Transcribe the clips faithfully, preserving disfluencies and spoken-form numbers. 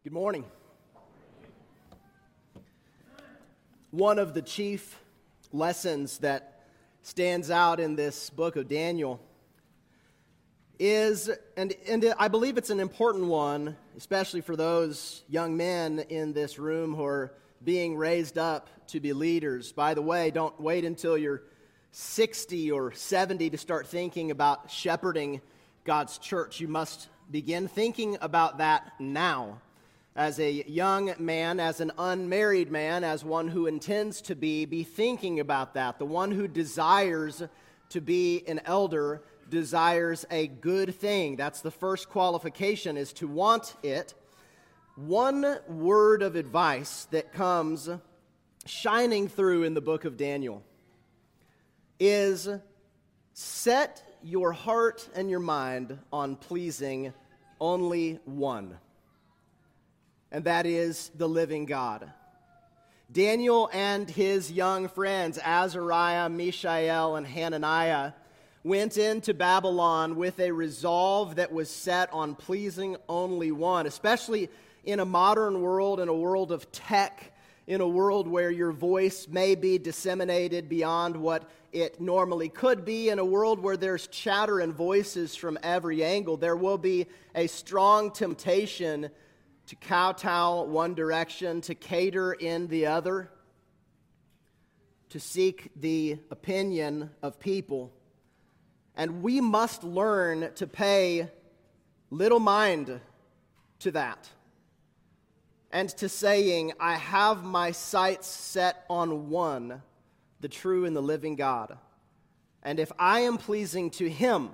Good morning. One of the chief lessons that stands out in this book of Daniel is, and, and I believe it's an important one, especially for those young men in this room who are being raised up to be leaders. By the way, don't wait until you're sixty or seventy to start thinking about shepherding God's church. You must begin thinking about that now. As a young man, as an unmarried man, as one who intends to be, be thinking about that. The one who desires to be an elder desires a good thing. That's the first qualification, is to want it. One word of advice that comes shining through in the book of Daniel is set your heart and your mind on pleasing only one. And that is the living God. Daniel and his young friends, Azariah, Mishael, and Hananiah, went into Babylon with a resolve that was set on pleasing only one, especially in a modern world, in a world of tech, in a world where your voice may be disseminated beyond what it normally could be, in a world where there's chatter and voices from every angle. There will be a strong temptation to kowtow one direction, to cater in the other, to seek the opinion of people. And we must learn to pay little mind to that, and to saying, I have my sights set on one, the true and the living God. And if I am pleasing to Him,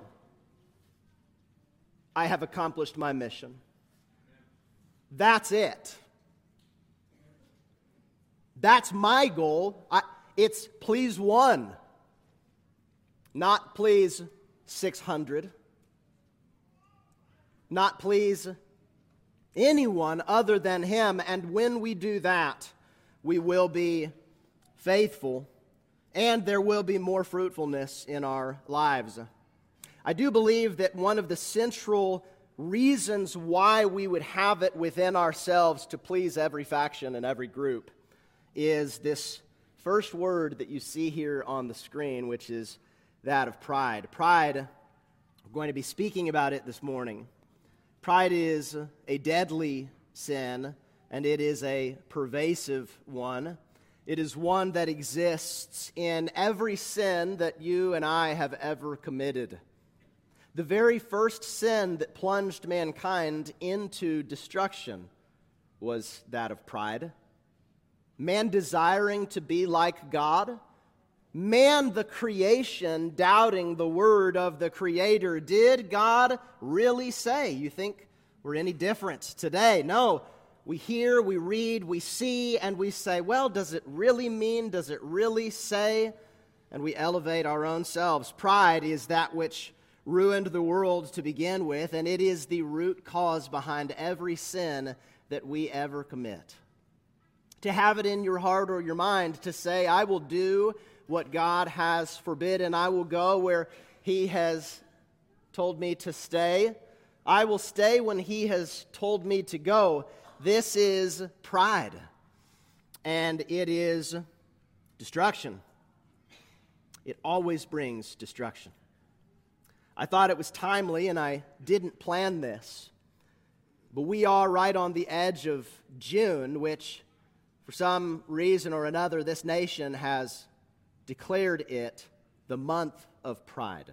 I have accomplished my mission. That's it. That's my goal. I, it's please one, not please six hundred, not please anyone other than Him. And when we do that, we will be faithful, and there will be more fruitfulness in our lives. I do believe that one of the central reasons why we would have it within ourselves to please every faction and every group is this first word that you see here on the screen, which is that of pride. Pride, we're going to be speaking about it this morning. Pride is a deadly sin, and it is a pervasive one. It is one that exists in every sin that you and I have ever committed. The very first sin that plunged mankind into destruction was that of pride. Man desiring to be like God. Man, the creation, doubting the word of the Creator. Did God really say? You think we're any different today? No. We hear, we read, we see, and we say, well, does it really mean? Does it really say? And we elevate our own selves. Pride is that which ruined the world to begin with, and it is the root cause behind every sin that we ever commit. To have it in your heart or your mind to say, I will do what God has forbidden. I will go where He has told me to stay. I will stay when He has told me to go. This is pride, and it is destruction. It always brings destruction. I thought it was timely, and I didn't plan this, but we are right on the edge of June, which for some reason or another this nation has declared it the month of pride.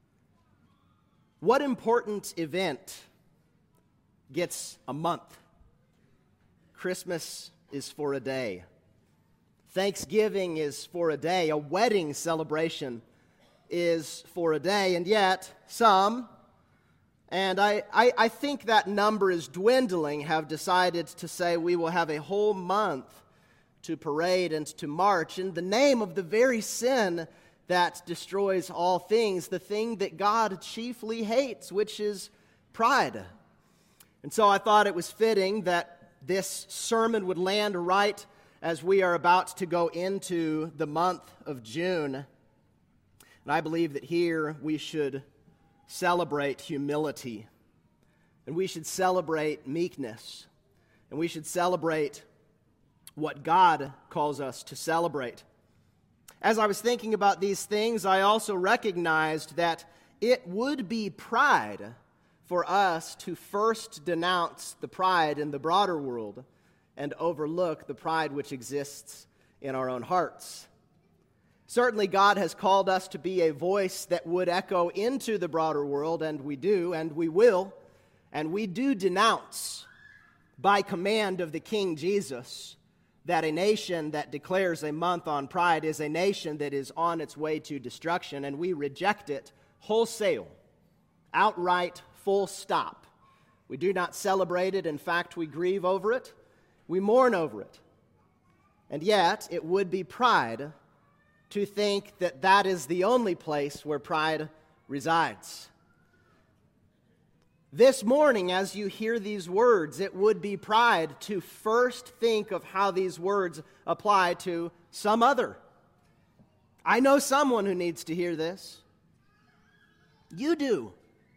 What important event gets a month? Christmas is for a day. Thanksgiving is for a day. A wedding celebration is for a day. And yet, some, and I, I, I think that number is dwindling, have decided to say we will have a whole month to parade and to march in the name of the very sin that destroys all things, the thing that God chiefly hates, which is pride. And so I thought it was fitting that this sermon would land right as we are about to go into the month of June. And I believe that here we should celebrate humility, and we should celebrate meekness, and we should celebrate what God calls us to celebrate. As I was thinking about these things, I also recognized that it would be pride for us to first denounce the pride in the broader world and overlook the pride which exists in our own hearts. Certainly, God has called us to be a voice that would echo into the broader world, and we do, and we will, and we do denounce, by command of the King Jesus, that a nation that declares a month on pride is a nation that is on its way to destruction, and we reject it wholesale, outright, full stop. We do not celebrate it. In fact, we grieve over it. We mourn over it. And yet, it would be pride to think that that is the only place where pride resides. This morning, as you hear these words, it would be pride to first think of how these words apply to some other. I know someone who needs to hear this. You do.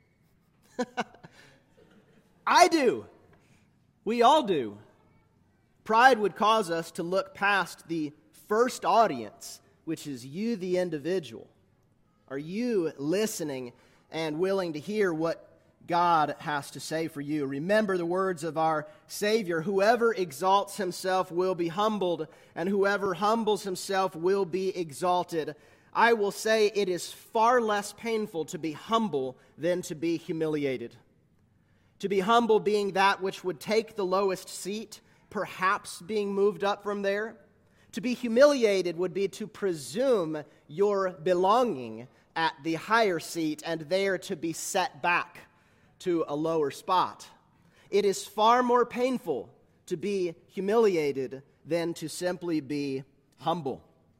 I do. We all do. Pride would cause us to look past the first audience, which is you, the individual. Are you listening and willing to hear what God has to say for you? Remember the words of our Savior, whoever exalts himself will be humbled, and whoever humbles himself will be exalted. I will say it is far less painful to be humble than to be humiliated. To be humble being that which would take the lowest seat, perhaps being moved up from there. To be humiliated would be to presume your belonging at the higher seat and there to be set back to a lower spot. It is far more painful to be humiliated than to simply be humble.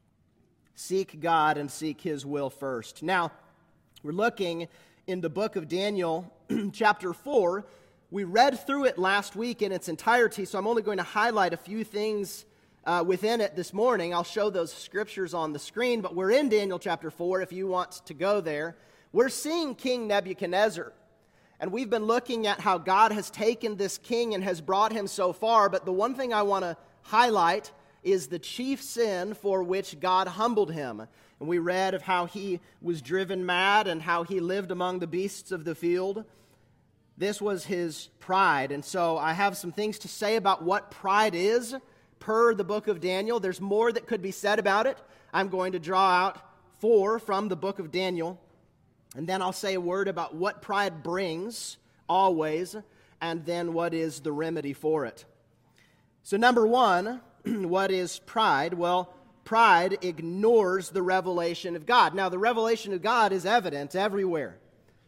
Seek God and seek His will first. Now, we're looking in the book of Daniel, chapter four. We read through it last week in its entirety, so I'm only going to highlight a few things Uh, within it this morning. I'll show those scriptures on the screen, but we're in Daniel chapter four if you want to go there. We're seeing King Nebuchadnezzar, and we've been looking at how God has taken this king and has brought him so far, but the one thing I want to highlight is the chief sin for which God humbled him. And we read of how he was driven mad and how he lived among the beasts of the field. This was his pride, and so I have some things to say about what pride is. Per the book of Daniel, there's more that could be said about it. I'm going to draw out four from the book of Daniel, and then I'll say a word about what pride brings always, and then what is the remedy for it. So number one, what is pride? Well, pride ignores the revelation of God. Now, the revelation of God is evident everywhere.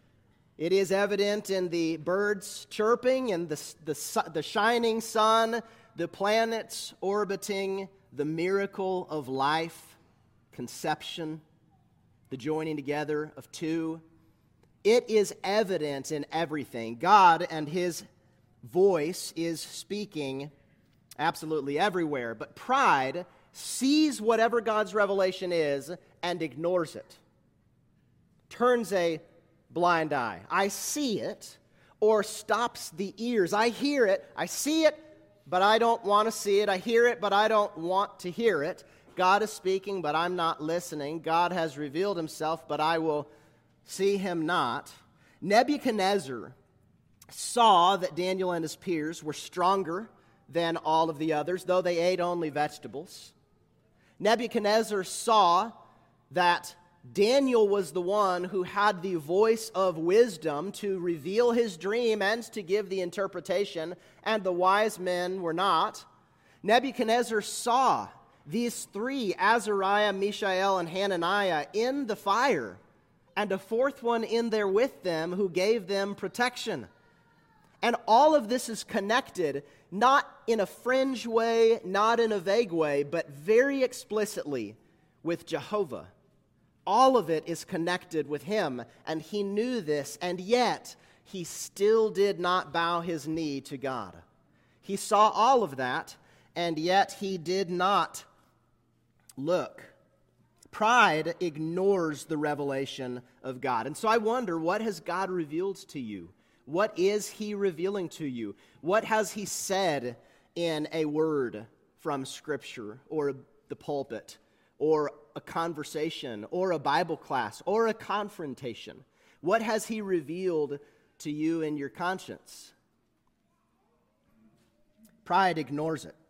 It is evident in the birds chirping and the, the, the shining sun, the planets orbiting, the miracle of life, conception, the joining together of two. It is evident in everything. God and His voice is speaking absolutely everywhere. But pride sees whatever God's revelation is and ignores it. Turns a blind eye. I see it, or stops the ears. I hear it, I see it, but I don't want to see it. I hear it, but I don't want to hear it. God is speaking, but I'm not listening. God has revealed Himself, but I will see Him not. Nebuchadnezzar saw that Daniel and his peers were stronger than all of the others, though they ate only vegetables. Nebuchadnezzar saw that Daniel was the one who had the voice of wisdom to reveal his dream and to give the interpretation, and the wise men were not. Nebuchadnezzar saw these three, Azariah, Mishael, and Hananiah, in the fire, and a fourth one in there with them who gave them protection. And all of this is connected, not in a fringe way, not in a vague way, but very explicitly with Jehovah. All of it is connected with Him, and he knew this, and yet he still did not bow his knee to God. He saw all of that, and yet he did not look. Pride ignores the revelation of God. And so I wonder, what has God revealed to you? What is He revealing to you? What has He said in a word from Scripture or the pulpit or a conversation or a Bible class or a confrontation? What has he revealed to you in your conscience? Pride ignores it.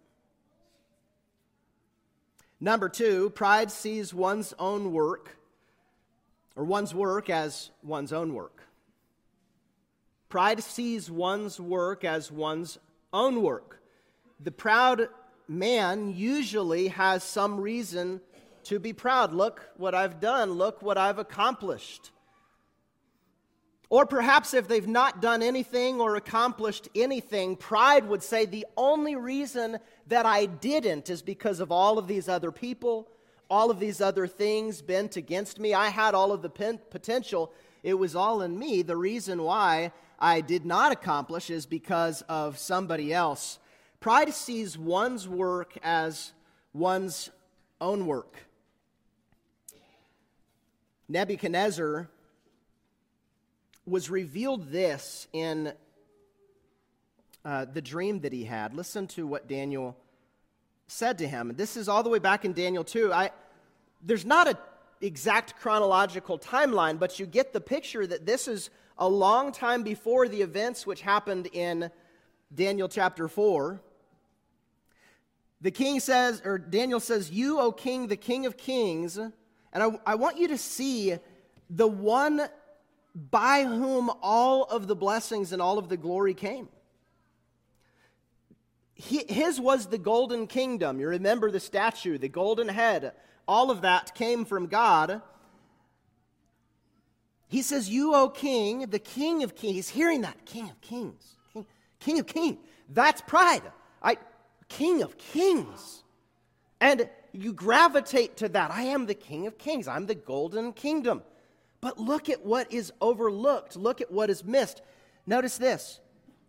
Number two, pride sees one's own work or one's work as one's own work. Pride sees one's work as one's own work. The proud man usually has some reason to be proud. Look what I've done. Look what I've accomplished. Or perhaps if they've not done anything or accomplished anything, pride would say the only reason that I didn't is because of all of these other people, all of these other things bent against me. I had all of the pen- potential. It was all in me. The reason why I did not accomplish is because of somebody else. Pride sees one's work as one's own work. Nebuchadnezzar was revealed this in uh, the dream that he had. Listen to what Daniel said to him. This is all the way back in Daniel two. I, there's not an exact chronological timeline, but you get the picture that this is a long time before the events which happened in Daniel chapter four. The king says, or Daniel says, "You, O king, the king of kings," and I, I want you to see the one by whom all of the blessings and all of the glory came. He, his was the golden kingdom. You remember the statue, the golden head. All of that came from God. He says, "You, O king, the king of kings." He's hearing that. King of kings. King, king of kings. That's pride. I, king of kings. And you gravitate to that. I am the king of kings. I'm the golden kingdom. But look at what is overlooked. Look at what is missed. Notice this.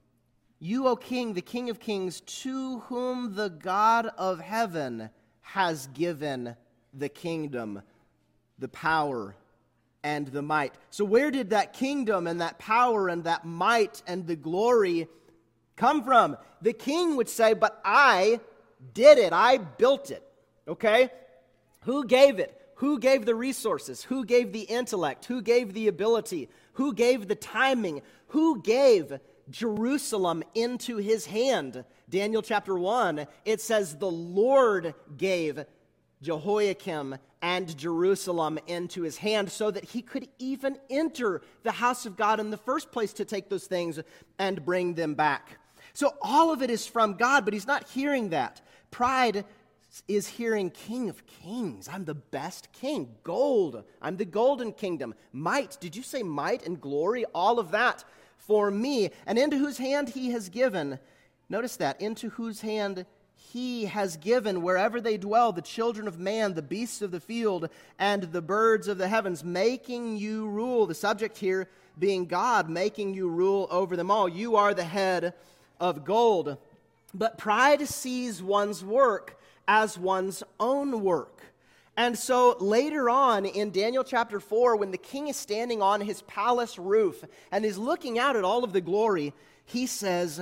"You, O king, the king of kings, to whom the God of heaven has given the kingdom, the power, and the might." So where did that kingdom and that power and that might and the glory come from? The king would say, "But I did it. I built it." Okay? Who gave it? Who gave the resources? Who gave the intellect? Who gave the ability? Who gave the timing? Who gave Jerusalem into his hand? Daniel chapter one, it says the Lord gave Jehoiakim and Jerusalem into his hand so that he could even enter the house of God in the first place to take those things and bring them back. So all of it is from God, but he's not hearing that. Pride is hearing King of Kings. I'm the best king. Gold. I'm the golden kingdom. Might. Did you say might and glory? All of that for me. And into whose hand he has given. Notice that. Into whose hand he has given wherever they dwell, the children of man, the beasts of the field, and the birds of the heavens, making you rule. The subject here being God, making you rule over them all. You are the head of gold. But pride sees one's work as one's own work. And so later on in Daniel chapter four, when the king is standing on his palace roof and is looking out at all of the glory, he says,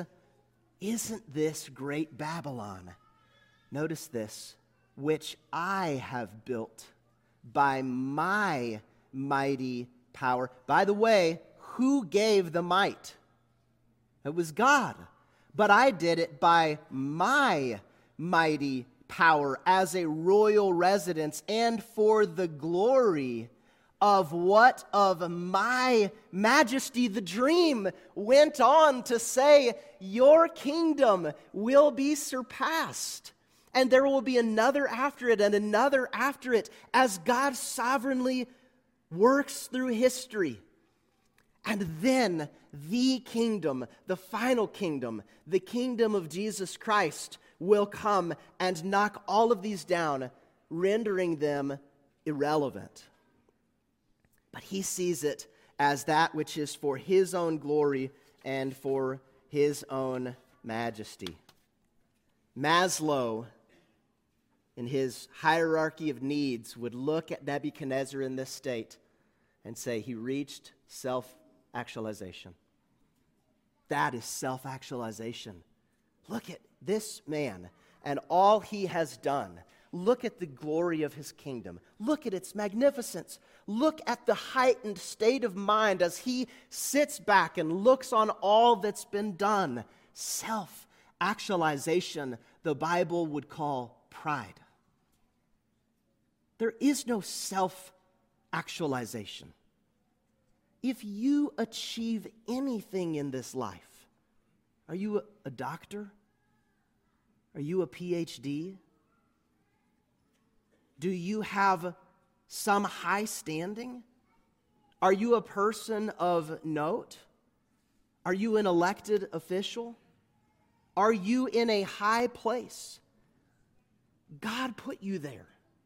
"Isn't this great Babylon?" Notice this, "which I have built by my mighty power." By the way, who gave the might? It was God. But I did it by my mighty power as a royal residence and for the glory of what? Of my majesty. The dream went on to say, your kingdom will be surpassed. And there will be another after it and another after it as God sovereignly works through history. And then the kingdom, the final kingdom, the kingdom of Jesus Christ will come and knock all of these down, rendering them irrelevant. But he sees it as that which is for his own glory and for his own majesty. Maslow, in his hierarchy of needs, would look at Nebuchadnezzar in this state and say he reached self-actualization. That is self-actualization. Look at this man and all he has done. Look at the glory of his kingdom. Look at its magnificence. Look at the heightened state of mind as he sits back and looks on all that's been done. Self-actualization, the Bible would call pride. There is no self-actualization. If you achieve anything in this life, are you a doctor? Are you a P H D? Do you have some high standing? Are you a person of note? Are you an elected official? Are you in a high place? God put you there.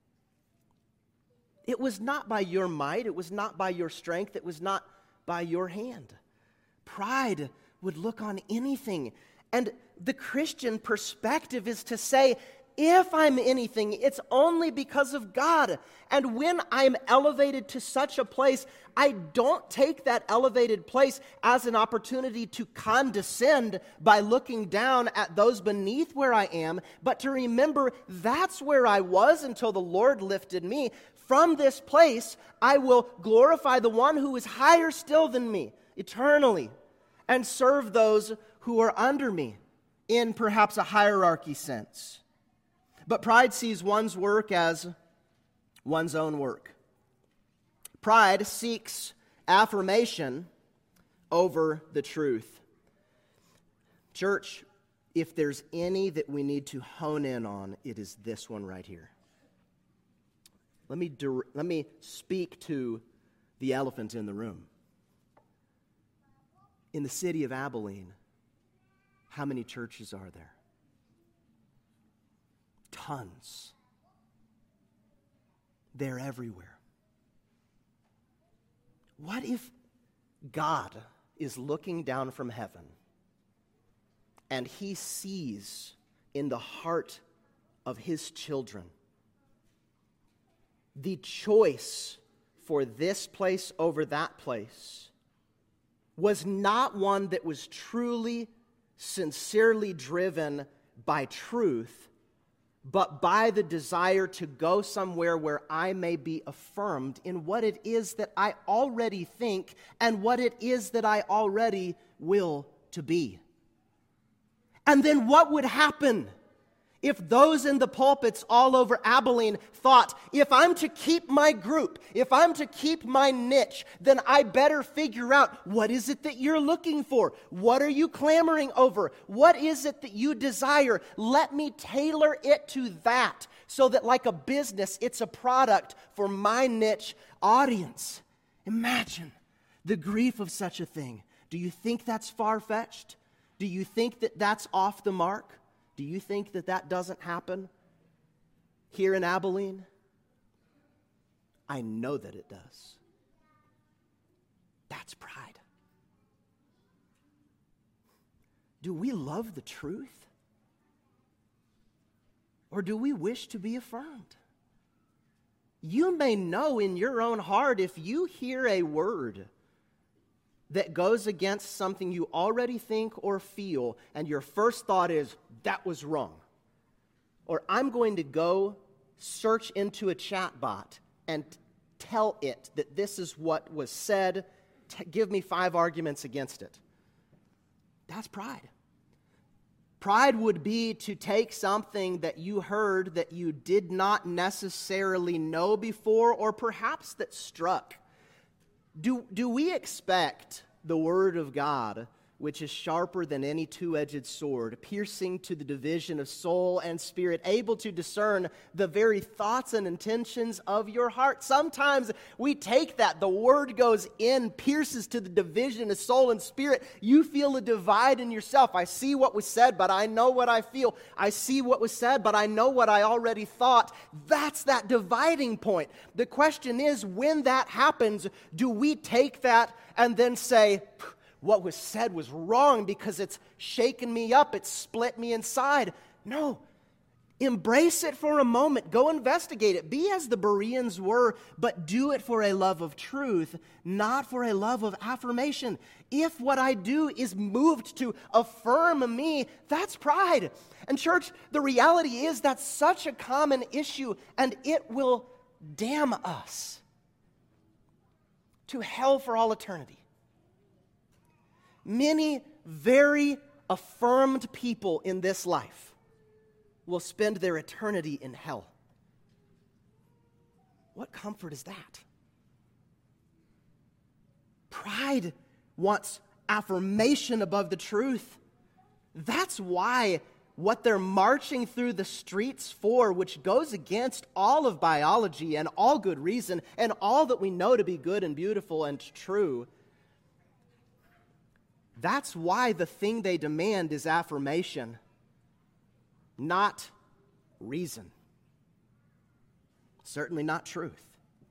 It was not by your might, it was not by your strength, it was not by your hand. Pride would look on anything. And the Christian perspective is to say, if I'm anything, it's only because of God. And when I'm elevated to such a place, I don't take that elevated place as an opportunity to condescend by looking down at those beneath where I am, but to remember that's where I was until the Lord lifted me. From this place, I will glorify the one who is higher still than me eternally and serve those who are under me in perhaps a hierarchy sense. But pride sees one's work as one's own work. Pride seeks affirmation over the truth. Church, if there's any that we need to hone in on, it is this one right here. Let me, let me speak to the elephant in the room. In the city of Abilene, how many churches are there? Tons. They're everywhere. What if God is looking down from heaven and he sees in the heart of his children the choice for this place over that place was not one that was truly, sincerely driven by truth, but by the desire to go somewhere where I may be affirmed in what it is that I already think and what it is that I already will to be. And then what would happen if those in the pulpits all over Abilene thought, if I'm to keep my group, if I'm to keep my niche, then I better figure out what is it that you're looking for? What are you clamoring over? What is it that you desire? Let me tailor it to that so that like a business, it's a product for my niche audience. Imagine the grief of such a thing. Do you think that's far-fetched? Do you think that that's off the mark? Do you think that that doesn't happen here in Abilene? I know that it does. That's pride. Do we love the truth? Or do we wish to be affirmed? You may know in your own heart if you hear a word that goes against something you already think or feel, and your first thought is, that was wrong. Or I'm going to go search into a chat bot and tell it that this is what was said. T- give me five arguments against it. That's pride. Pride would be to take something that you heard that you did not necessarily know before, or perhaps that struck. Do, do we expect the Word of God, which is sharper than any two-edged sword, piercing to the division of soul and spirit, able to discern the very thoughts and intentions of your heart? Sometimes we take that. The Word goes in, pierces to the division of soul and spirit. You feel a divide in yourself. I see what was said, but I know what I feel. I see what was said, but I know what I already thought. That's that dividing point. The question is, when that happens, do we take that and then say, what was said was wrong because it's shaken me up, it's split me inside? No. Embrace it for a moment. Go investigate it. Be as the Bereans were, but do it for a love of truth, not for a love of affirmation. If what I do is moved to affirm me, that's pride. And church, the reality is that's such a common issue, and it will damn us to hell for all eternity. Many very affirmed people in this life will spend their eternity in hell. What comfort is that? Pride wants affirmation above the truth. That's why what they're marching through the streets for, which goes against all of biology and all good reason and all that we know to be good and beautiful and true, that's why the thing they demand is affirmation, not reason. Certainly not truth.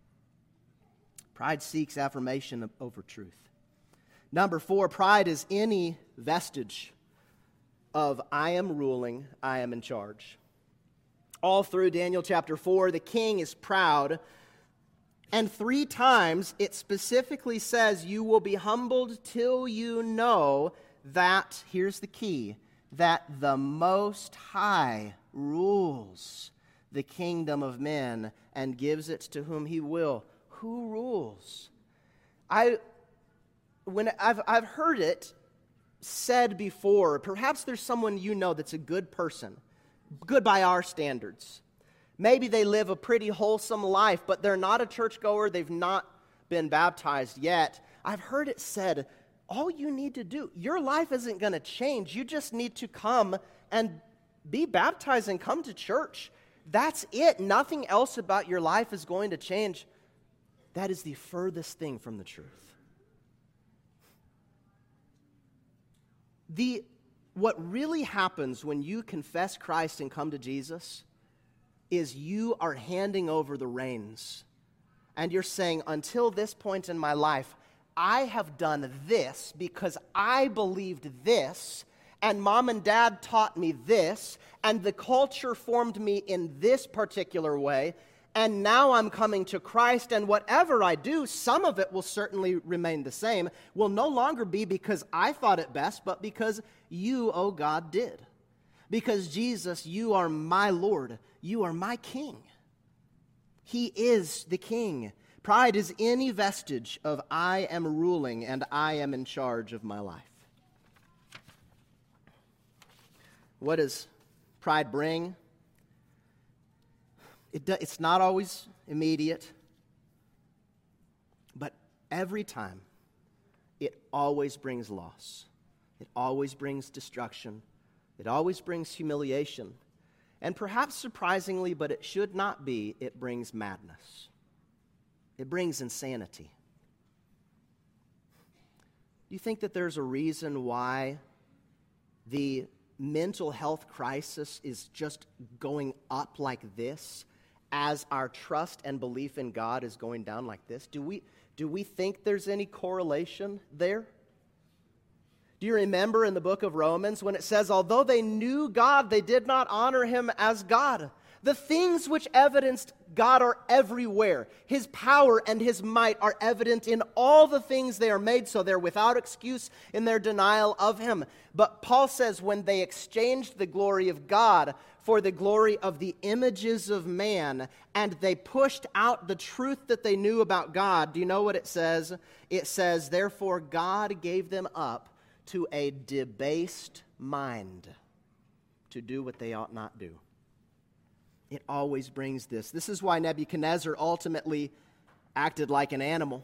Pride seeks affirmation over truth. Number four, pride is any vestige of I am ruling, I am in charge. All through Daniel chapter four, the king is proud, and three times it specifically says you will be humbled till you know that, here's the key, that the Most High rules the kingdom of men and gives it to whom he will. Who rules? I, when I've, I've heard it said before, perhaps there's someone you know that's a good person, good by our standards. Maybe they live a pretty wholesome life, but they're not a churchgoer, they've not been baptized yet. I've heard it said, all you need to do, your life isn't going to change. You just need to come and be baptized and come to church. That's it. Nothing else about your life is going to change. That is the furthest thing from the truth. The, what really happens when you confess Christ and come to Jesus is you are handing over the reins. And you're saying, until this point in my life, I have done this because I believed this, and mom and dad taught me this, and the culture formed me in this particular way, and now I'm coming to Christ, and whatever I do, some of it will certainly remain the same, will no longer be because I thought it best, but because you, oh God, did. Because Jesus, you are my Lord, you are my King. He is the King. Pride is any vestige of I am ruling and I am in charge of my life. What does pride bring? It do, it's not always immediate, but every time it always brings loss. It always brings destruction. It always brings humiliation. And perhaps surprisingly, but it should not be, it brings madness. It brings insanity. Do you think that there's a reason why the mental health crisis is just going up like this as our trust and belief in God is going down like this? Do we, do we think there's any correlation there? Do you remember in the book of Romans when it says, although they knew God, they did not honor him as God? The things which evidenced God are everywhere. His power and his might are evident in all the things they are made, so they're without excuse in their denial of him. But Paul says when they exchanged the glory of God for the glory of the images of man, and they pushed out the truth that they knew about God, do you know what it says? It says, therefore God gave them up to a debased mind to do what they ought not do. It always brings this. This is why Nebuchadnezzar ultimately acted like an animal.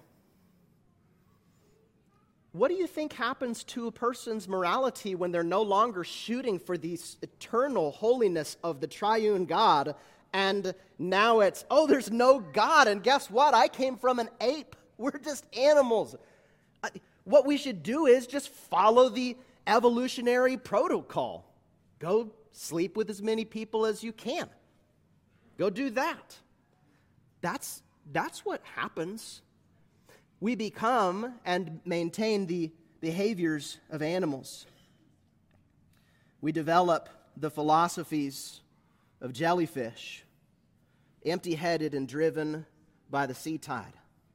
What do you think happens to a person's morality when they're no longer shooting for the eternal holiness of the triune God, and now it's, oh, there's no God, and guess what? I came from an ape. We're just animals. What we should do is just follow the evolutionary protocol. Go sleep with as many people as you can. Go do that. That's, that's what happens. We become and maintain the behaviors of animals. We develop the philosophies of jellyfish, empty-headed and driven by the sea tide.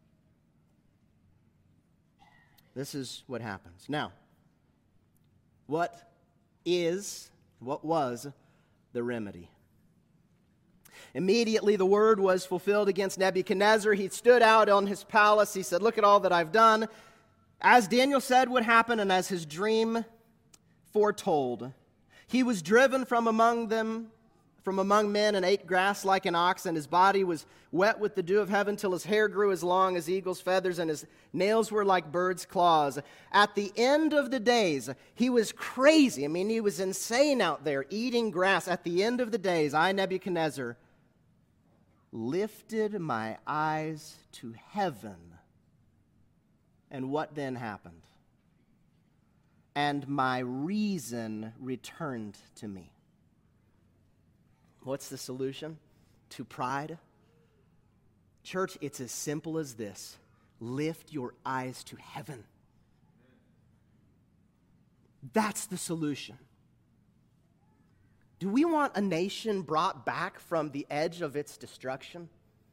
This is what happens. Now, what is, what was the remedy? Immediately the word was fulfilled against Nebuchadnezzar. He stood out on his palace. He said, "Look at all that I've done." As Daniel said would happen, and as his dream foretold, he was driven from among them, from among men, and ate grass like an ox, and his body was wet with the dew of heaven till his hair grew as long as eagle's feathers, and his nails were like birds' claws. At the end of the days, he was crazy. I mean, he was insane out there eating grass. At the end of the days, I, Nebuchadnezzar, lifted my eyes to heaven. And what then happened? And my reason returned to me. What's the solution to pride? Church, it's as simple as this. Lift your eyes to heaven. That's the solution. Do we want a nation brought back from the edge of its destruction?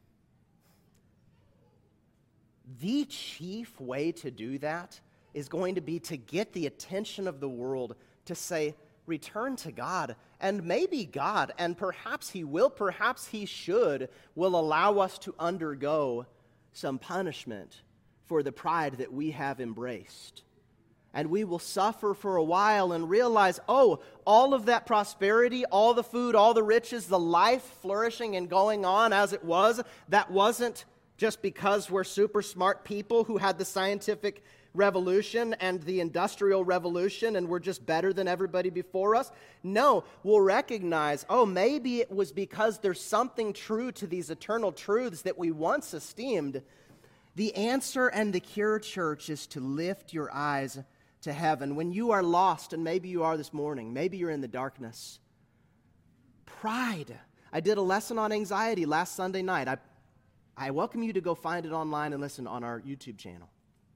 The chief way to do that is going to be to get the attention of the world to say, return to God. And maybe God, and perhaps He will, perhaps He should, will allow us to undergo some punishment for the pride that we have embraced. And we will suffer for a while and realize, oh, all of that prosperity, all the food, all the riches, the life flourishing and going on as it was, that wasn't just because we're super smart people who had the scientific revolution and the industrial revolution and we're just better than everybody before us. No, we'll recognize, oh, maybe it was because there's something true to these eternal truths that we once esteemed. The answer and the cure, church, is to lift your eyes to heaven. When you are lost, and maybe you are this morning, maybe you're in the darkness, pride. I did a lesson on anxiety last Sunday night. I, I welcome you to go find it online and listen on our YouTube channel.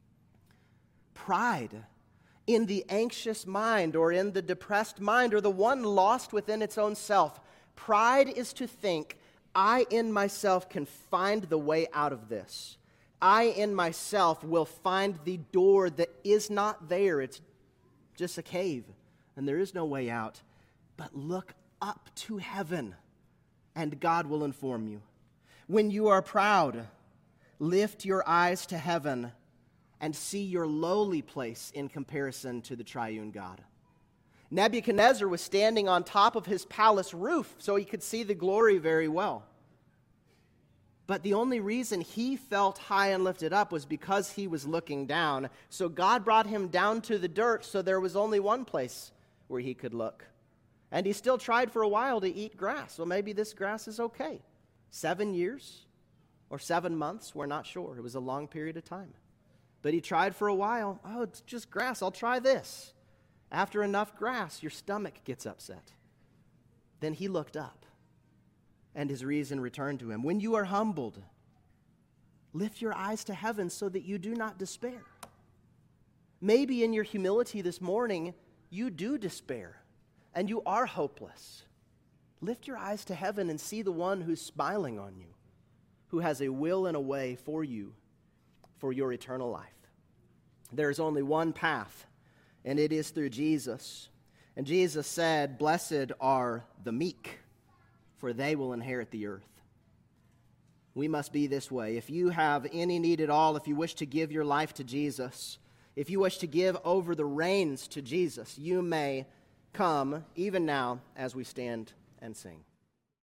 Pride in the anxious mind or in the depressed mind or the one lost within its own self. Pride is to think, I in myself can find the way out of this. I in myself will find the door that is not there. It's just a cave, and there is no way out. But look up to heaven, and God will inform you. When you are proud, lift your eyes to heaven and see your lowly place in comparison to the triune God. Nebuchadnezzar was standing on top of his palace roof, so he could see the glory very well. But the only reason he felt high and lifted up was because he was looking down. So God brought him down to the dirt, so there was only one place where he could look. And he still tried for a while to eat grass. Well, maybe this grass is okay. Seven years or seven months, we're not sure. It was a long period of time. But he tried for a while. Oh, it's just grass. I'll try this. After enough grass, your stomach gets upset. Then he looked up, and his reason returned to him. When you are humbled, lift your eyes to heaven so that you do not despair. Maybe in your humility this morning, you do despair, and you are hopeless. Lift your eyes to heaven and see the one who's smiling on you, who has a will and a way for you for your eternal life. There is only one path, and it is through Jesus. And Jesus said, "Blessed are the meek, for they will inherit the earth." We must be this way. If you have any need at all, if you wish to give your life to Jesus, if you wish to give over the reins to Jesus, you may come even now as we stand and sing.